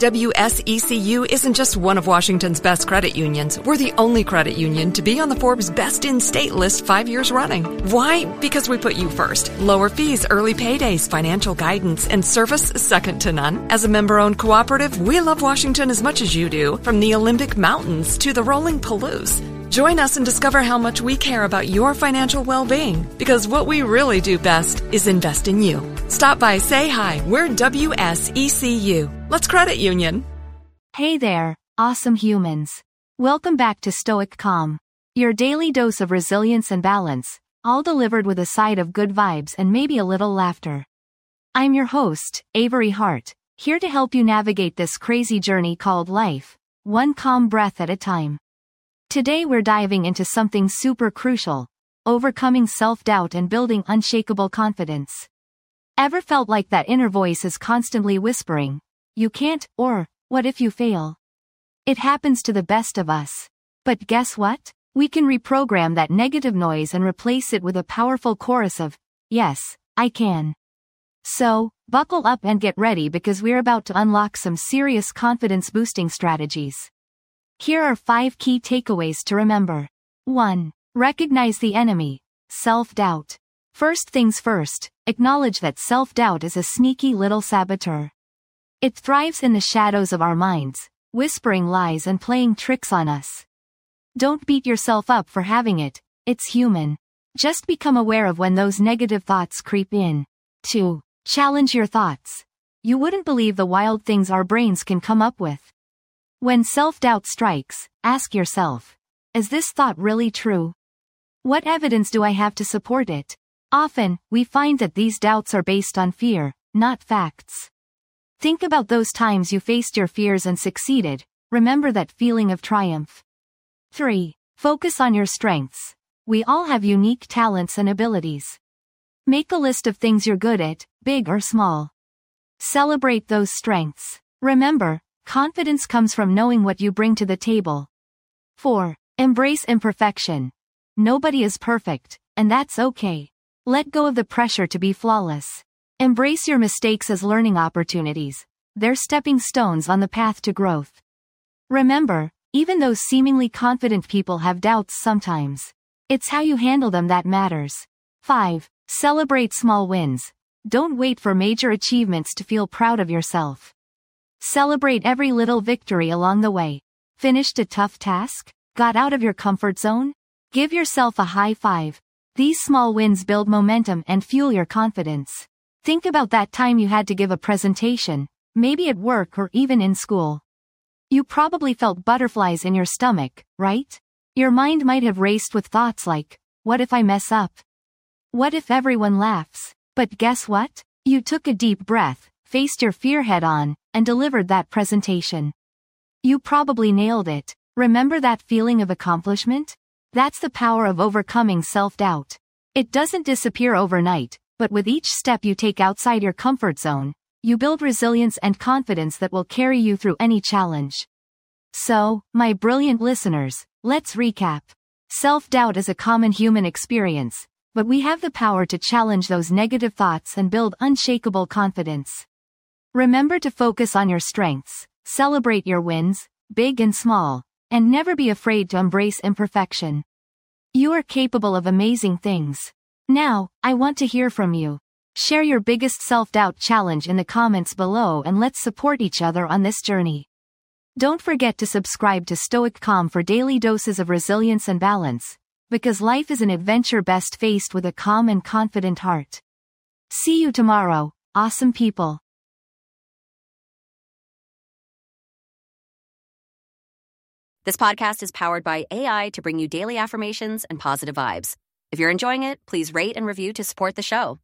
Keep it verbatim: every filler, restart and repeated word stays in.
W S E C U isn't just one of Washington's best credit unions. We're the only credit union to be on the Forbes Best in State list five years running. Why? Because we put you first. Lower fees, early paydays, financial guidance, and service second to none. As a member-owned cooperative, we love Washington as much as you do, from the Olympic Mountains to the rolling Palouse. Join us and discover how much we care about your financial well-being, because what we really do best is invest in you. Stop by, say hi. We're W S E C U. Let's credit union. Hey there, awesome humans. Welcome back to Stoic Calm, your daily dose of resilience and balance, all delivered with a side of good vibes and maybe a little laughter. I'm your host, Avery Hart, here to help you navigate this crazy journey called life, one calm breath at a time. Today we're diving into something super crucial: overcoming self-doubt and building unshakable confidence. Ever felt like that inner voice is constantly whispering, "You can't," or "What if you fail?" It happens to the best of us. But guess what? We can reprogram that negative noise and replace it with a powerful chorus of, "Yes, I can." So, buckle up and get ready, because we're about to unlock some serious confidence-boosting strategies. Here are five key takeaways to remember. one. Recognize the enemy: self-doubt. First things first, acknowledge that self-doubt is a sneaky little saboteur. It thrives in the shadows of our minds, whispering lies and playing tricks on us. Don't beat yourself up for having it, it's human. Just become aware of when those negative thoughts creep in. two. Challenge your thoughts. You wouldn't believe the wild things our brains can come up with. When self-doubt strikes, ask yourself, is this thought really true? What evidence do I have to support it? Often, we find that these doubts are based on fear, not facts. Think about those times you faced your fears and succeeded. Remember that feeling of triumph. three. Focus on your strengths. We all have unique talents and abilities. Make a list of things you're good at, big or small. Celebrate those strengths. Remember, confidence comes from knowing what you bring to the table. four. Embrace imperfection. Nobody is perfect, and that's okay. Let go of the pressure to be flawless. Embrace your mistakes as learning opportunities. They're stepping stones on the path to growth. Remember, even those seemingly confident people have doubts sometimes. It's how you handle them that matters. five. Celebrate small wins. Don't wait for major achievements to feel proud of yourself. Celebrate every little victory along the way. Finished a tough task? Got out of your comfort zone? Give yourself a high five. These small wins build momentum and fuel your confidence. Think about that time you had to give a presentation, maybe at work or even in school. You probably felt butterflies in your stomach, right? Your mind might have raced with thoughts like, what if I mess up? What if everyone laughs? But guess what? You took a deep breath, faced your fear head on, and delivered that presentation. You probably nailed it. Remember that feeling of accomplishment? That's the power of overcoming self-doubt. It doesn't disappear overnight, but with each step you take outside your comfort zone, you build resilience and confidence that will carry you through any challenge. So, my brilliant listeners, let's recap. Self-doubt is a common human experience, but we have the power to challenge those negative thoughts and build unshakable confidence. Remember to focus on your strengths, celebrate your wins, big and small, and never be afraid to embrace imperfection. You are capable of amazing things. Now, I want to hear from you. Share your biggest self-doubt challenge in the comments below, and let's support each other on this journey. Don't forget to subscribe to Stoic Calm for daily doses of resilience and balance, because life is an adventure best faced with a calm and confident heart. See you tomorrow, awesome people. This podcast is powered by A I to bring you daily affirmations and positive vibes. If you're enjoying it, please rate and review to support the show.